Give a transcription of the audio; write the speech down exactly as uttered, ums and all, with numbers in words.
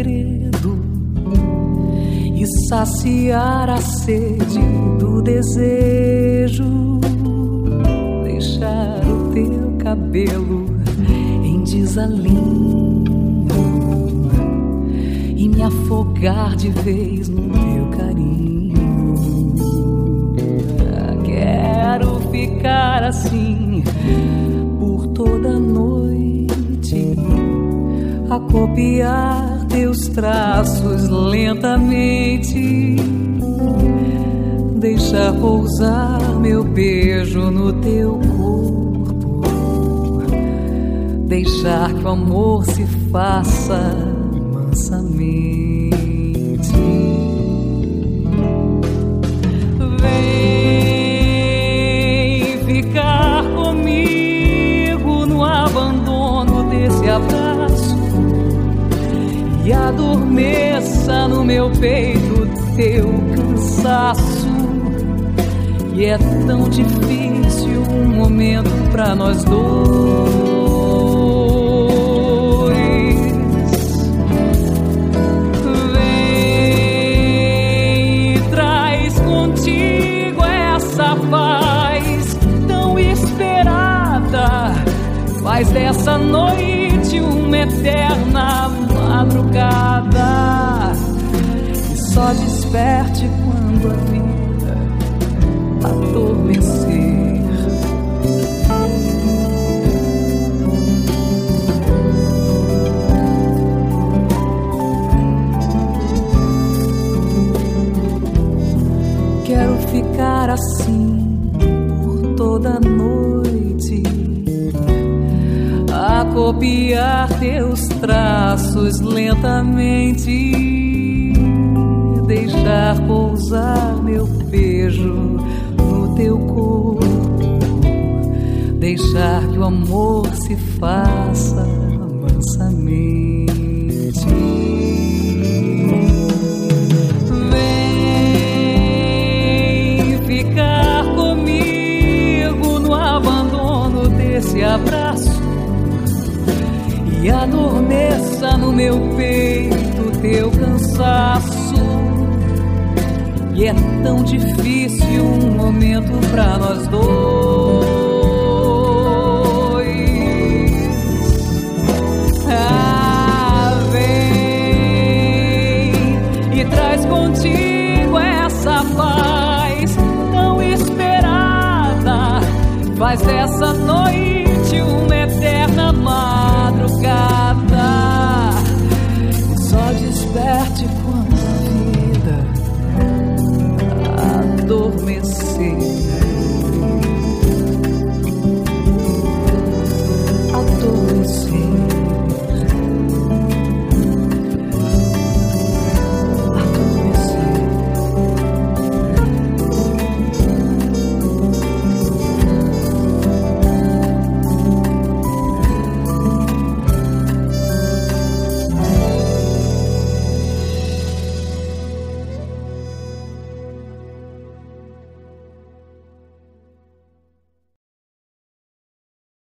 segredo e saciar a sede do desejo. Deixar o teu cabelo em desalinho e me afogar de vez no teu carinho. Quero ficar assim por toda a noite, a copiar teus traços lentamente, deixar pousar meu beijo no teu corpo, deixar que o amor se faça mansamente. Vem ficar comigo no abandono desse abraço e adormeça no meu peito teu cansaço. E é tão difícil um momento pra nós dois. Vem e traz contigo essa paz tão esperada. Faz dessa noite uma eterna madrugada e só desperte quando a vida adormecer. Quero ficar assim por toda a noite, a copiar teus traços lentamente, deixar pousar meu beijo no teu corpo, deixar que o amor se faça mansamente. Vem ficar comigo no abandono desse abraço e adormeça no meu peito teu cansaço. E é tão difícil um momento pra nós dois. Ah, vem e traz contigo essa paz tão esperada. Faz dessa noite